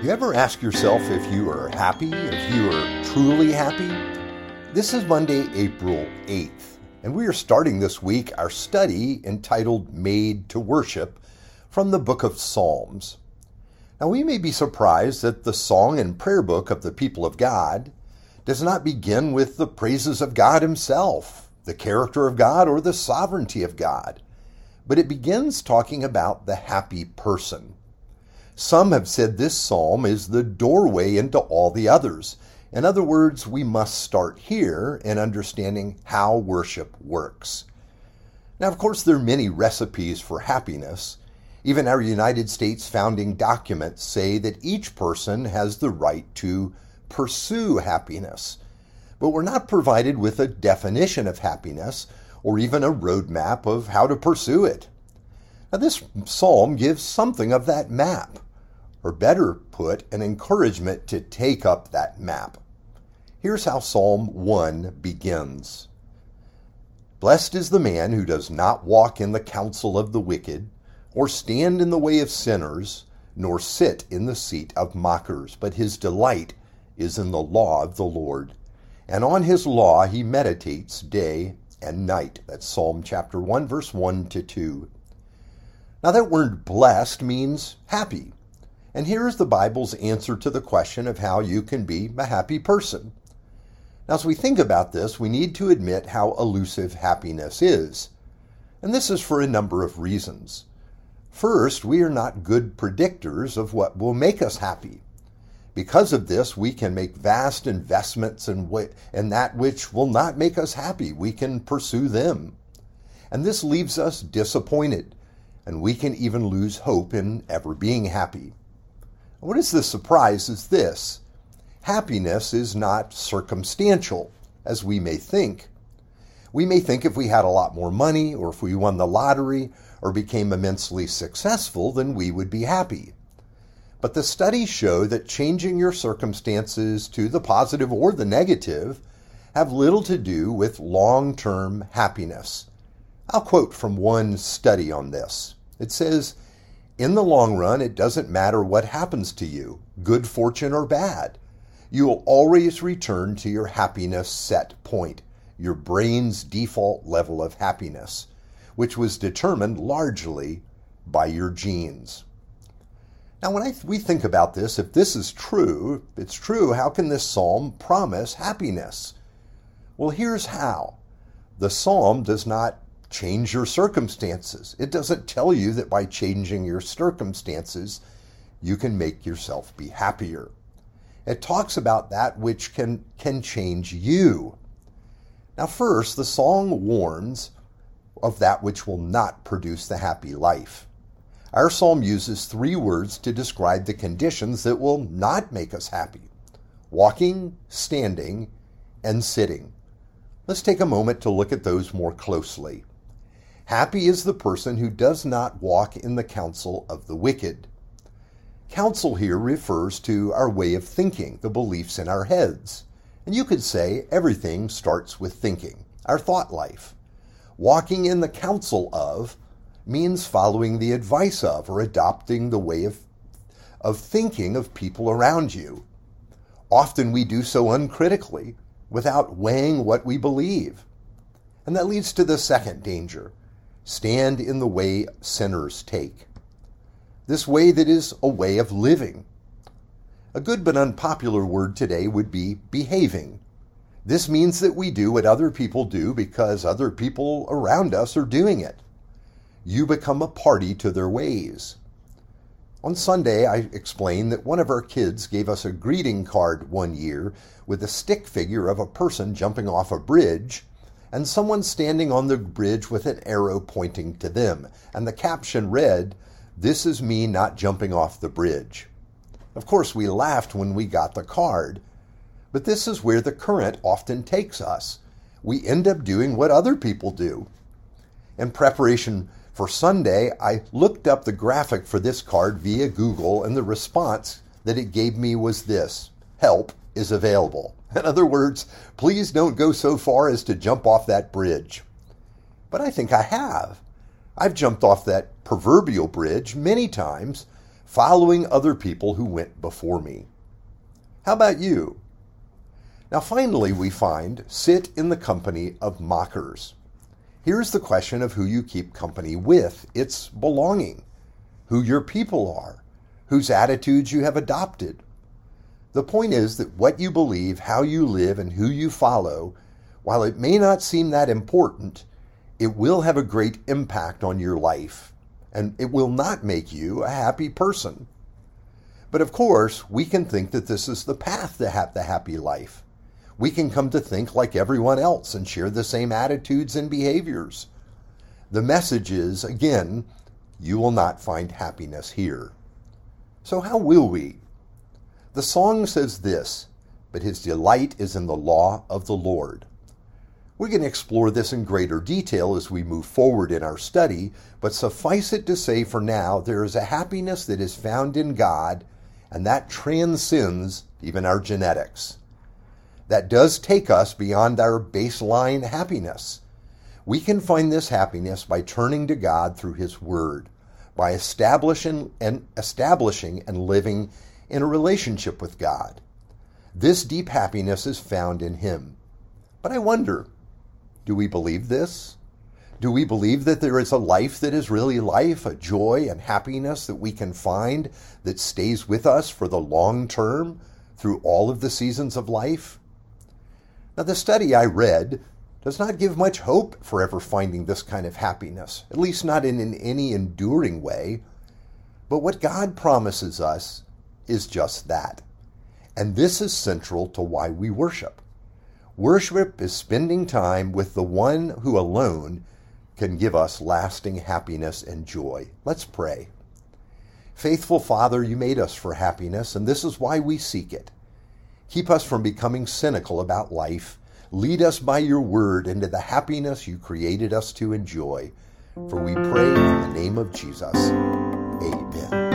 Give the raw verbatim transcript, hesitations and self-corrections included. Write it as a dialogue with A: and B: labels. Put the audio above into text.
A: You ever ask yourself if you are happy, if you are truly happy? This is Monday, April eighth, and we are starting this week our study entitled Made to Worship from the book of Psalms. Now, we may be surprised that the song and prayer book of the people of God does not begin with the praises of God himself, the character of God, or the sovereignty of God, but it begins talking about the happy person. Some have said this psalm is the doorway into all the others. In other words, we must start here in understanding how worship works. Now, of course, there are many recipes for happiness. Even our United States founding documents say that each person has the right to pursue happiness. But we're not provided with a definition of happiness or even a roadmap of how to pursue it. Now, this psalm gives something of that map, or better put, an encouragement to take up that map. Here's how Psalm one begins. Blessed is the man who does not walk in the counsel of the wicked, or stand in the way of sinners, nor sit in the seat of mockers, but his delight is in the law of the Lord, and on his law he meditates day and night. That's Psalm chapter one, verse one to two. Now that word blessed means happy. And here is the Bible's answer to the question of how you can be a happy person. Now, as we think about this, we need to admit how elusive happiness is. And this is for a number of reasons. First, we are not good predictors of what will make us happy. Because of this, we can make vast investments in, wh- in that which will not make us happy. We can pursue them. And this leaves us disappointed, and we can even lose hope in ever being happy. What is the surprise is this: happiness is not circumstantial, as we may think. We may think if we had a lot more money, or if we won the lottery, or became immensely successful, then we would be happy. But the studies show that changing your circumstances to the positive or the negative have little to do with long-term happiness. I'll quote from one study on this. It says, in the long run, it doesn't matter what happens to you, good fortune or bad. You will always return to your happiness set point, your brain's default level of happiness, which was determined largely by your genes. Now, when I th- we think about this, if this is true, if it's true, how can this psalm promise happiness? Well, here's how. The psalm does not change your circumstances. It doesn't tell you that by changing your circumstances, you can make yourself be happier. It talks about that which can, can change you. Now, first, the song warns of that which will not produce the happy life. Our psalm uses three words to describe the conditions that will not make us happy: walking, standing, and sitting. Let's take a moment to look at those more closely. Happy is the person who does not walk in the counsel of the wicked. Counsel here refers to our way of thinking, the beliefs in our heads. And you could say everything starts with thinking, our thought life. Walking in the counsel of means following the advice of or adopting the way of, of thinking of people around you. Often we do so uncritically, without weighing what we believe. And that leads to the second danger. Stand in the way sinners take. This way that is a way of living. A good but unpopular word today would be behaving. This means that we do what other people do because other people around us are doing it. You become a party to their ways. On Sunday, I explained that one of our kids gave us a greeting card one year with a stick figure of a person jumping off a bridge and someone standing on the bridge with an arrow pointing to them. And the caption read, "This is me not jumping off the bridge." Of course, we laughed when we got the card, but this is where the current often takes us. We end up doing what other people do. In preparation for Sunday, I looked up the graphic for this card via Google, and the response that it gave me was this: help is available. In other words, please don't go so far as to jump off that bridge. But I think I have. I've jumped off that proverbial bridge many times, following other people who went before me. How about you? Now finally we find, sit in the company of mockers. Here's the question of who you keep company with. It's belonging, who your people are, whose attitudes you have adopted. The point is that what you believe, how you live, and who you follow, while it may not seem that important, it will have a great impact on your life, and it will not make you a happy person. But of course, we can think that this is the path to have the happy life. We can come to think like everyone else and share the same attitudes and behaviors. The message is, again, you will not find happiness here. So how will we? The song says this, but his delight is in the law of the Lord. We're going to explore this in greater detail as we move forward in our study, but suffice it to say for now, there is a happiness that is found in God, and that transcends even our genetics. That does take us beyond our baseline happiness. We can find this happiness by turning to God through His Word, by establishing and establishing and living in a relationship with God. This deep happiness is found in Him. But I wonder, do we believe this? Do we believe that there is a life that is really life, a joy and happiness that we can find that stays with us for the long term through all of the seasons of life? Now, the study I read does not give much hope for ever finding this kind of happiness, at least not in, in any enduring way. But what God promises us is just that. And this is central to why we worship. Worship is spending time with the one who alone can give us lasting happiness and joy. Let's pray. Faithful Father, you made us for happiness, and this is why we seek it. Keep us from becoming cynical about life. Lead us by your word into the happiness you created us to enjoy. For we pray in the name of Jesus. Amen.